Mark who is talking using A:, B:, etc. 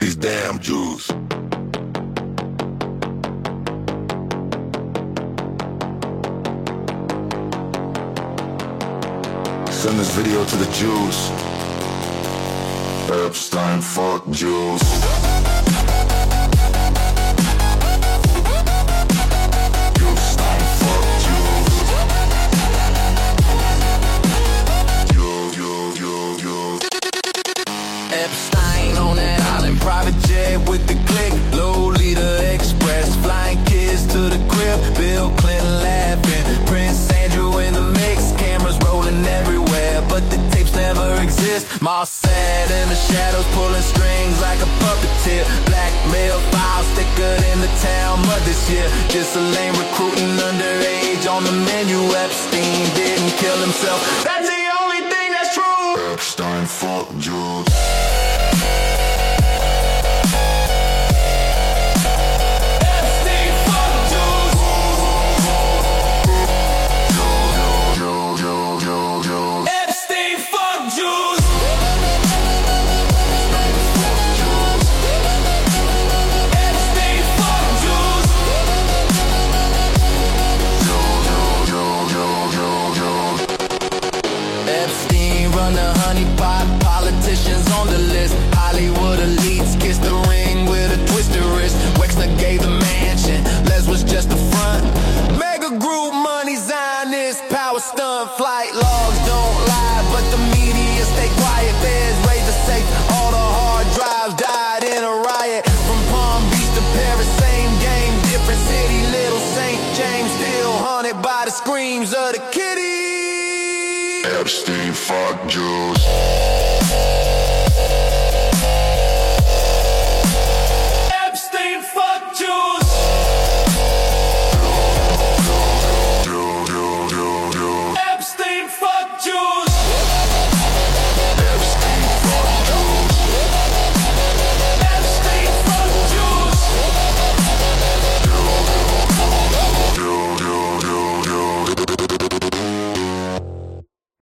A: these damn Jews. Send this video to the Jews. Epstein, fuck Jews.
B: Epstein on that island, private jet with the click. Lolita Express, flying kids to the crib. Bill Clinton laughing, Prince Andrew in the mix. Cameras rolling everywhere, but the tapes never exist. Mossad in the shadows, pulling strings like a puppeteer. Blackmail files thicker than the town mud this year. Just a lame recruiting underage on the menu. Epstein didn't kill himself. That's the only thing that's true.
A: Epstein, fuck Jews.
B: Run the honeypot, politicians on the list. Hollywood elites kiss the ring with a twisted wrist. Wexner gave the mansion, Les was just a front. Mega group money, Zionist, power stunt. Flight logs don't lie, but the media stay quiet. Feds raise the safe, all the hard drives died in a riot. From Palm Beach to Paris, same game, different city. Little St. James still haunted by the screams of the kitty.
A: Epstein, fuck Jews.